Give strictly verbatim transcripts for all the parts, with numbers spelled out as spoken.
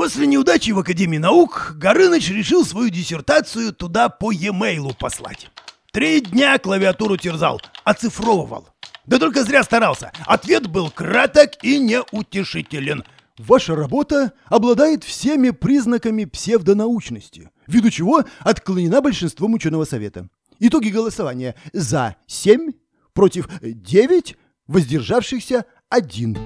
После неудачи в Академии наук Горыныч решил свою диссертацию туда по e-mail послать. Три дня клавиатуру терзал, оцифровывал. Да только зря старался. Ответ был краток и неутешителен. Ваша работа обладает всеми признаками псевдонаучности, ввиду чего отклонена большинством ученого совета. Итоги голосования: за семь, против девять, воздержавшихся один.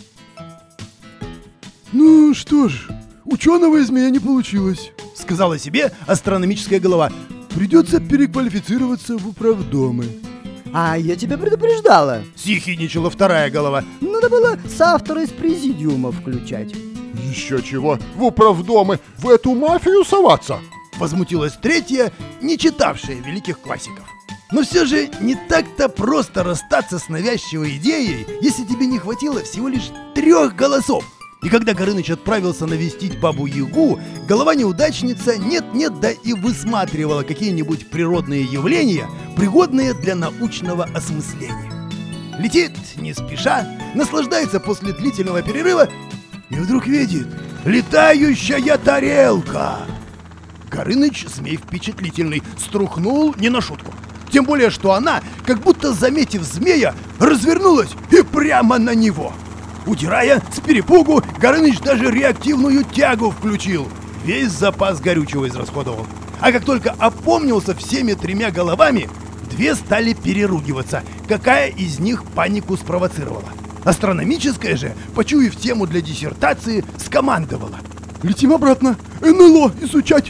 Ну что ж, ученого из меня не получилось, сказала себе астрономическая голова. Придется переквалифицироваться в управдомы. А я тебя предупреждала. Съехидничала вторая голова. Надо было соавтора из президиума включать. Еще чего? В управдомы? В эту мафию соваться? Возмутилась третья, не читавшая великих классиков. Но все же не так-то просто расстаться с навязчивой идеей, если тебе не хватило всего лишь трех голосов. И когда Горыныч отправился навестить Бабу-Ягу, голова-неудачница нет-нет, да и высматривала какие-нибудь природные явления, пригодные для научного осмысления. Летит не спеша, наслаждается после длительного перерыва и вдруг видит: летающая тарелка! Горыныч, змей впечатлительный, струхнул не на шутку. Тем более, что она, как будто заметив змея, развернулась и прямо на него. Удирая с перепугу, Горыныч даже реактивную тягу включил. Весь запас горючего израсходовал. А как только опомнился всеми тремя головами, две стали переругиваться, какая из них панику спровоцировала. Астрономическая же, почуяв тему для диссертации, скомандовала: летим обратно, эн эл о изучать.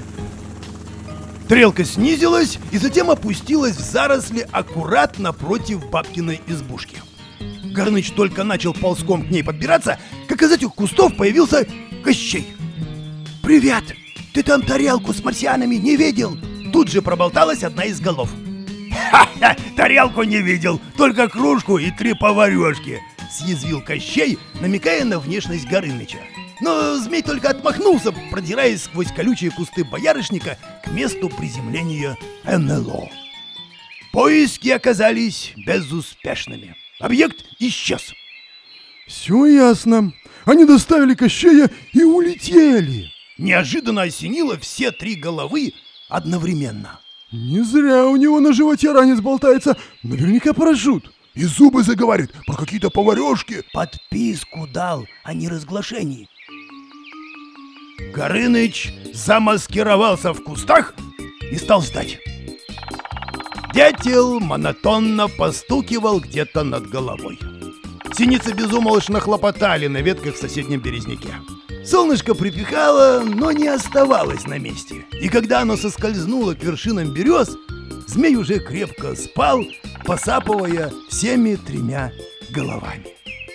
Стрелка снизилась и затем опустилась в заросли аккуратно напротив бабкиной избушки. Горыныч только начал ползком к ней подбираться, как из этих кустов появился Кощей. «Привет! Ты там тарелку с марсианами не видел?» Тут же проболталась одна из голов. «Ха-ха! Тарелку не видел, только кружку и три поварешки!» Съязвил Кощей, намекая на внешность Горыныча. Но змей только отмахнулся, продираясь сквозь колючие кусты боярышника к месту приземления эн эл о. Поиски оказались безуспешными. Объект исчез. Все ясно. Они доставили Кощея и улетели. Неожиданно осенило все три головы одновременно. Не зря у него на животе ранец болтается. Наверняка парашют. И зубы заговорит про какие-то поварешки. Подписку дал о неразглашении. Горыныч замаскировался в кустах и стал ждать. Дятел монотонно постукивал где-то над головой. Синицы безумолочно хлопотали на ветках в соседнем березняке. Солнышко припекало, но не оставалось на месте. И когда оно соскользнуло к вершинам берез, змей уже крепко спал, посапывая всеми тремя головами.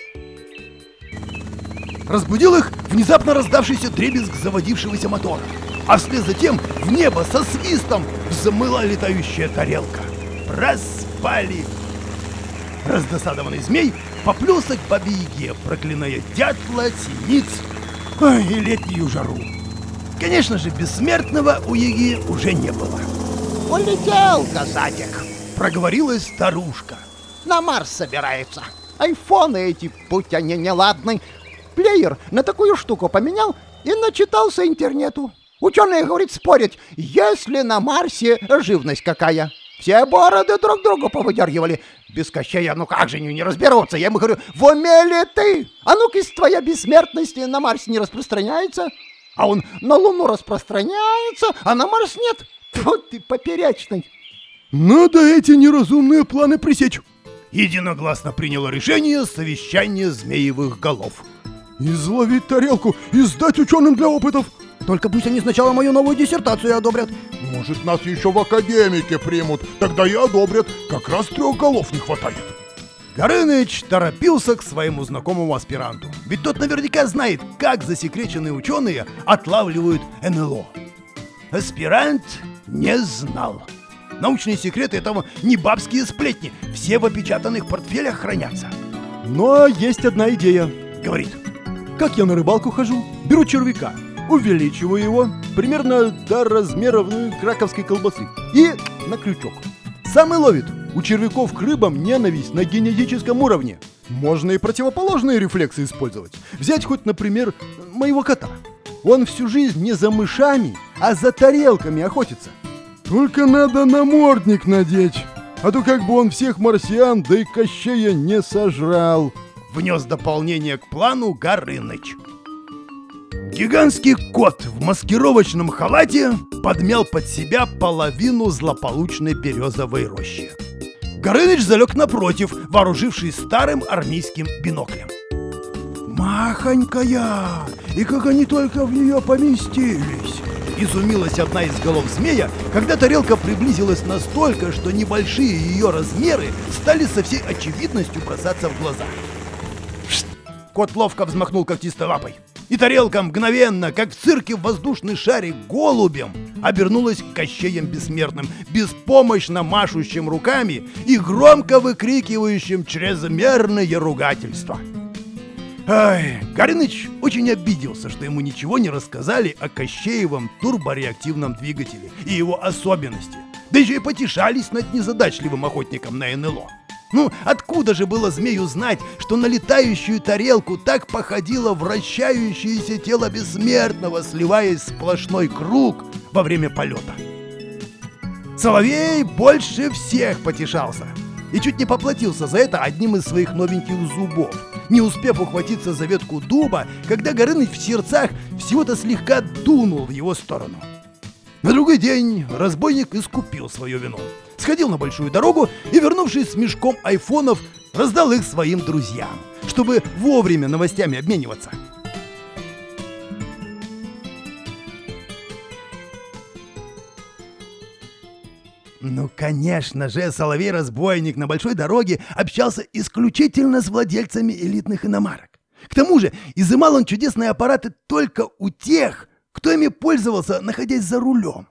Разбудил их внезапно раздавшийся дребезг заводившегося мотора. А вслед за тем в небо со свистом взмыла летающая тарелка. Проспали. Раздосадованный змей поплелся к Бабе-Яге, проклиная дятла, синиц, ой, и летнюю жару. Конечно же, бессмертного у Яги уже не было. «Улетел, касатик!» — проговорилась старушка. «На Марс собирается. Айфоны эти, будь они неладны. Плеер на такую штуку поменял и начитался интернету. Ученые, говорит, спорят, если на Марсе живность какая. Все бороды друг другу повыдергивали. Без Кощея, ну как же они не разберутся? Я ему говорю, в уме ли ты? А ну-ка, твоя бессмертность на Марсе не распространяется? А он на Луну распространяется, а на Марс нет. Вот ты поперечный. Надо эти неразумные планы пресечь. Единогласно приняло решение совещание змеевых голов. Изловить тарелку и сдать ученым для опытов. Только пусть они сначала мою новую диссертацию одобрят. Может, нас еще в академике примут, тогда и одобрят. Как раз трех голов не хватает. Горыныч торопился к своему знакомому аспиранту. Ведь тот наверняка знает, как засекреченные ученые отлавливают эн эл о. Аспирант не знал. Научные секреты — это не бабские сплетни. Все в опечатанных портфелях хранятся. Но есть одна идея. Говорит. Как я на рыбалку хожу, беру червяка, увеличиваю его примерно до размеров ну, краковской колбасы и на крючок. Сам и ловит. У червяков к рыбам ненависть на генетическом уровне. Можно и противоположные рефлексы использовать. Взять хоть, например, моего кота. Он всю жизнь не за мышами, а за тарелками охотится. Только надо намордник надеть, а то как бы он всех марсиан, да и Кощея не сожрал. Внес дополнение к плану Горыныч. Гигантский кот в маскировочном халате подмял под себя половину злополучной березовой рощи. Горыныч залег напротив, вооружившись старым армейским биноклем. Махонькая! И как они только в нее поместились! Изумилась одна из голов змея, когда тарелка приблизилась настолько, что небольшие ее размеры стали со всей очевидностью бросаться в глаза. Шт! Кот ловко взмахнул когтистой лапой, и тарелка мгновенно, как в цирке воздушный шарик голубем, обернулась Кощеем Бессмертным, беспомощно машущим руками и громко выкрикивающим чрезмерные ругательства. Ай, Горыныч очень обиделся, что ему ничего не рассказали о Кощеевом турбореактивном двигателе и его особенности, да еще и потешались над незадачливым охотником на эн эл о. Ну, откуда же было змею знать, что на летающую тарелку так походило вращающееся тело Бессмертного, сливаясь в сплошной круг во время полета? Соловей больше всех потешался и чуть не поплатился за это одним из своих новеньких зубов, не успев ухватиться за ветку дуба, когда Горыныч в сердцах всего-то слегка дунул в его сторону. На другой день разбойник искупил свою вину, сходил на большую дорогу и, вернувшись с мешком айфонов, раздал их своим друзьям, чтобы вовремя новостями обмениваться. Ну, конечно же, Соловей-разбойник на большой дороге общался исключительно с владельцами элитных иномарок. К тому же, изымал он чудесные аппараты только у тех, кто ими пользовался, находясь за рулем.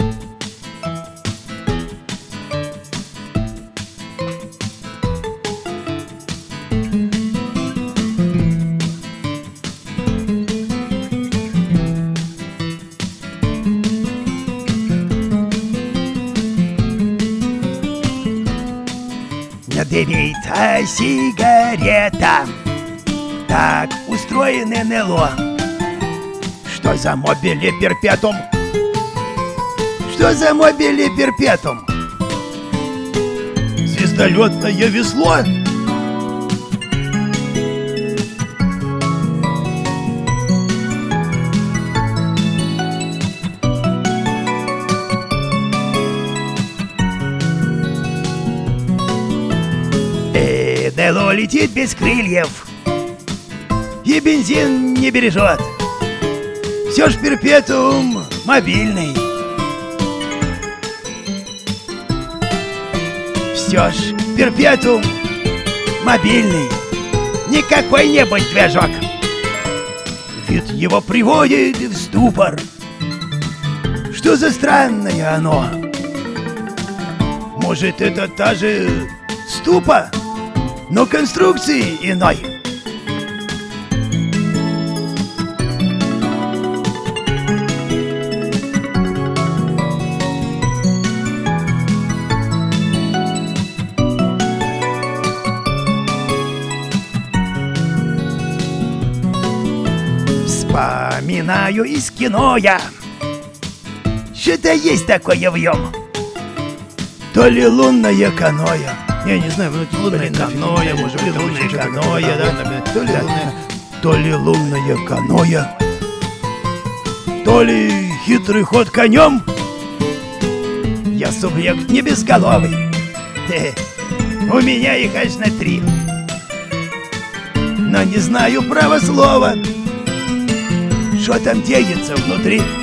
Не дымит, а сигарета. Так устроен эн эл о. Что за мобили перпетум? Что за мобили перпетум? Звездолетное весло? эн эл о летит без крыльев и бензин не бережет. Все ж перпетум мобильный. Все ж перпетум мобильный. Не какой-нибудь движок. Вид его приводит в ступор. Что за странное оно? Может, это та же ступа, но конструкции иной. Вспоминаю из кино я. Что-то есть такое в нем. То ли лунное каноэ. Я не знаю, ну, лунное каноэ, может быть, лунное каноэ, да? То ли, то ли лунное каноэ, то ли хитрый ход конем. Я субъект не безголовый. Хе-хе. У меня их аж на три. Но не знаю право слова. Что там деется внутри?